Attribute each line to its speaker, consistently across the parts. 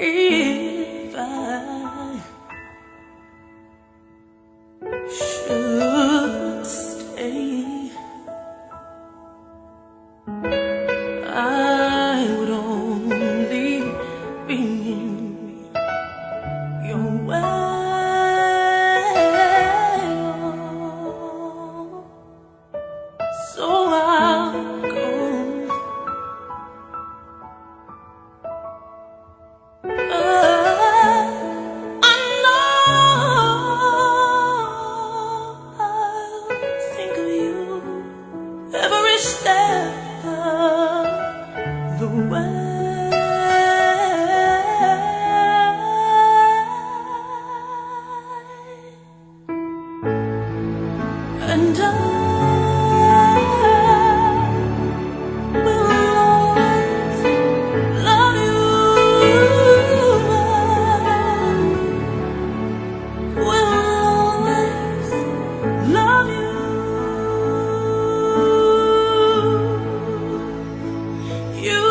Speaker 1: If I should stay, I would only be in your way. So I'll go. I know I'll think of you every step of the way. And I will always love you. Will always love you. You,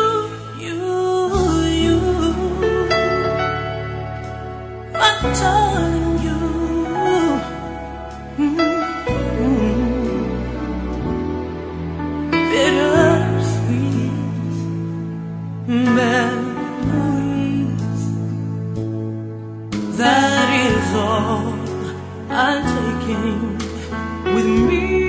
Speaker 1: my darling, you. Bittersweet memories. That is all I'm taking with me.